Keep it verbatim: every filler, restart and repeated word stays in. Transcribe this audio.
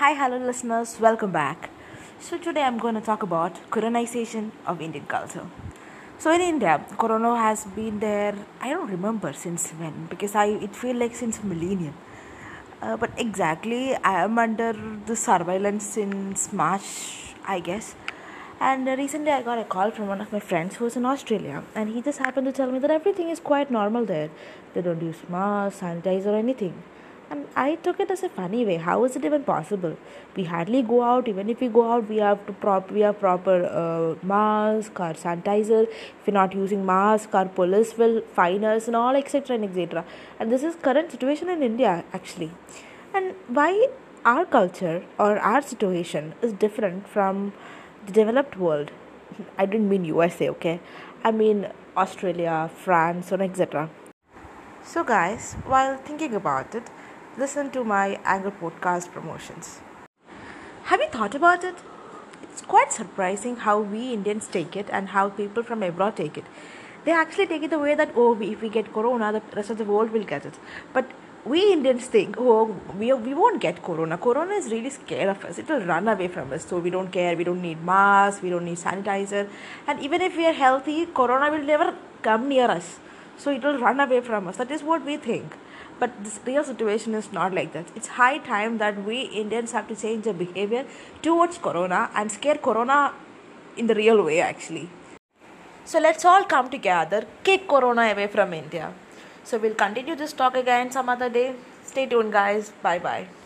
Hi, hello listeners, welcome back. So, today I'm going to talk about colonization of Indian culture. So, in India, Corona has been there, I don't remember since when because I it feels like since a millennium. Uh, but exactly, I am under the surveillance since March, I guess. And uh, recently, I got a call from one of my friends who's in Australia, and he just happened to tell me that everything is quite normal there. They don't use masks, sanitizer, or anything. And I took it as a funny way. How is it even possible? We hardly go out. Even if we go out, we have to prop. We have proper uh, mask or sanitizer. If we're not using mask, our police will fine us and all, et cetera and et cetera. And this is current situation in India actually. And why our culture or our situation is different from the developed world. I didn't mean U S A, okay? I mean Australia, France, or et cetera. So, guys, while thinking about it, listen to my Anchor podcast promotions. Have you thought about it? It's quite surprising how we Indians take it and how people from abroad take it. They actually take it the way that, oh, if we get corona, the rest of the world will get it. But we Indians think, oh, we, we won't get corona. Corona is really scared of us. It will run away from us. So we don't care. We don't need masks. We don't need sanitizer. And even if we are healthy, corona will never come near us. So it will run away from us. That is what we think. But this real situation is not like that. It's high time that we Indians have to change our behavior towards corona and scare corona in the real way actually. So let's all come together, kick corona away from India. So we'll continue this talk again some other day. Stay tuned guys. Bye bye.